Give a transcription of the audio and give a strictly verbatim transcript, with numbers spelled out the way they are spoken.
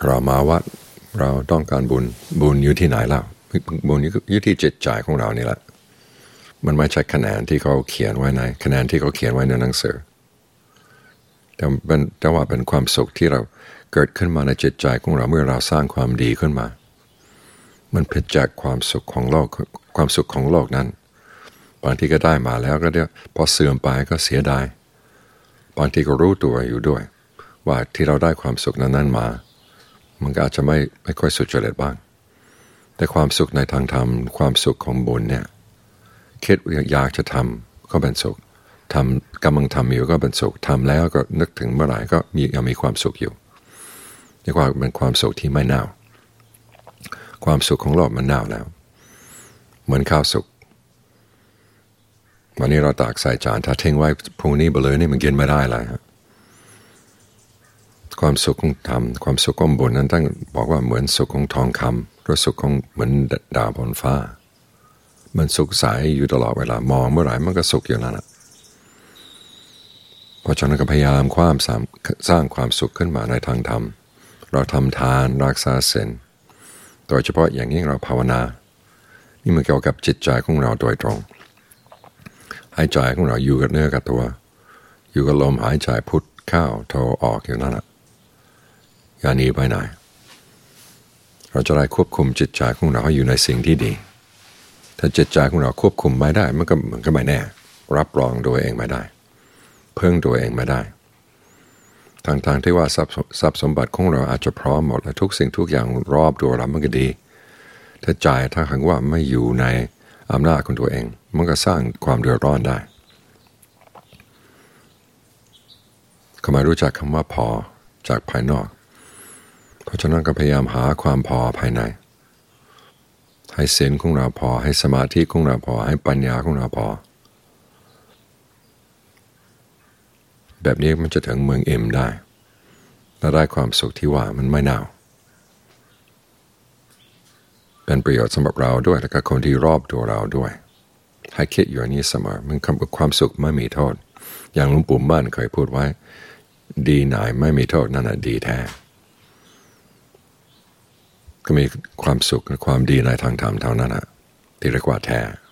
เรามาวัดเราต้องการบุญบุญอยู่ที่ไหนแล้วบุญอยู่ที่จิตใจของเรานี่แหละมันไม่ใช่คะแนนที่เขาเขียนไว้ในคะแนนที่เขาเขียนไว้ในหนังสือแต่เป็นแต่ว่าเป็นความสุขที่เราเกิดขึ้นมาในจิตใจของเราเมื่อเราสร้างความดีขึ้นมามันผิดจากความสุขของโลกความสุขของโลกนั้นบางทีก็ได้มาแล้วก็เดี๋ยวพอเสื่อมไปก็เสียดายบางทีก็รู้ตัวอยู่ด้วยว่าที่เราได้ความสุขนั้นๆมามันก็อาจจะไม่ไม่ค่อยสุจริตบ้างแต่ความสุขในทางธรรมความสุขของบุญเนี่ยคิดอยากจะทำก็เป็นสุขทำกำลังทำอยู่ก็เป็นสุขทำแล้วก็นึกถึงเมื่อไหร่ก็มียังมีความสุขอยู่เรียกว่าเป็นความสุขที่ไม่เน่าความสุขของโลกมันเน่าแล้วเหมือนข้าวสุกวันนี้เราตากใส่จานถ้าทิ้งไว้พรุ่งนี้ไปเลยนี่มันกินไม่ได้เลยครับความสุขของธรรมความสุขของบุญนั้นต้องบอกว่าเหมือนสุขของทองคำหรือสุขของเหมือนดาวบนฟ้ามันสุขใสอยู่ตลอดเวลามองเมื่อไหร่มันก็สุขอยู่นั่นแหละเพราะฉะนั้นก็พยายามความสร้างความสุขขึ้นมาในทางธรรมเราทำทานรักษาศีลโดยเฉพาะอย่างยิ่งเราภาวนานี่มันเกี่ยวกับจิตใจของเราโดยตรงให้ใจของเราอยู่กับเนื้อกับตัวอยู่กับลมหายใจพุทเข้าโทออกอยู่นั่นแหละอย่าหนีไปไหนเราจะได้ควบคุมจิตใจของเราให้อยู่ในสิ่งที่ดีถ้าจิตใจของเราควบคุมไม่ได้มันก็มันก็ไม่แน่รับรองตัวเองไม่ได้เพิ่งตัวเองไม่ได้ทางทางที่ว่าทรัพย์ทรัพย์สมบัติของเราอาจจะพร้อมหมดและทุกสิ่งทุกอย่างรอบตัวเรามันก็ดีถ้าใจถ้าหากว่าไม่อยู่ในอำนาจของตัวเองมันก็สร้างความเดือดร้อนได้เขามารู้จักคำว่าพอจากภายนอกเพราะฉะนั้นก็พยายามหาความพอภายในให้ศีลของเราพอให้สมาธิของเราพอให้ปัญญาของเราพอแบบนี้มันจะถึงเมืองเอ็มได้และได้ความสุขที่ว่ามันไม่หนาวเป็นประโยชน์สำหรับเราด้วยและก็คนที่รอบตัวเราด้วยให้คิดอยู่นี้เสมอมันความสุขไม่มีโทษอย่างหลวงปู่มั่นเคยพูดไว้ดีไหนไม่มีโทษนั่นแหละดีแท้ก็มีความสุขและความดีในทางธรรมเท่านั้นแหละที่เรียกว่าแท้